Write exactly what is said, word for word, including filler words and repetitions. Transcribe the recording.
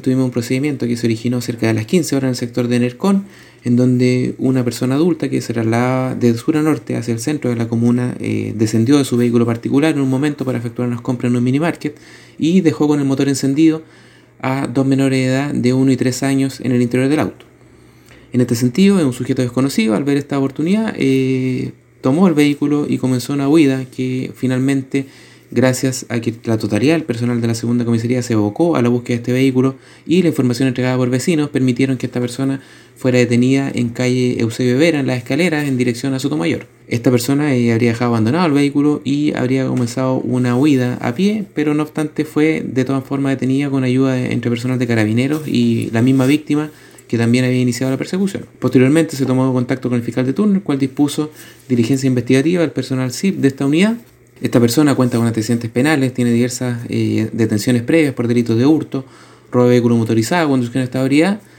tuvimos un procedimiento que se originó cerca de las quince horas en el sector de Nercón, en donde una persona adulta que se trasladaba de sur a norte hacia el centro de la comuna eh, descendió de su vehículo particular en un momento para efectuar unas compras en un minimarket y dejó con el motor encendido a dos menores de edad de uno y tres años en el interior del auto. En este sentido, un sujeto desconocido, al ver esta oportunidad, eh, tomó el vehículo y comenzó una huida que finalmente, gracias a que la totalidad del personal de la segunda comisaría se abocó a la búsqueda de este vehículo y la información entregada por vecinos, permitieron que esta persona fuera detenida en calle Eusebio Vera, en las escaleras, en dirección a Sotomayor. Esta persona eh, habría dejado abandonado el vehículo y habría comenzado una huida a pie, pero no obstante fue de todas formas detenida con ayuda de, entre personal de carabineros y la misma víctima, que también había iniciado la persecución. Posteriormente se tomó contacto con el fiscal de turno, el cual dispuso diligencia investigativa al personal S I P de esta unidad. Esta persona cuenta con antecedentes penales, tiene diversas eh, detenciones previas por delitos de hurto, robo de vehículo motorizado, conducción de estado de ebriedad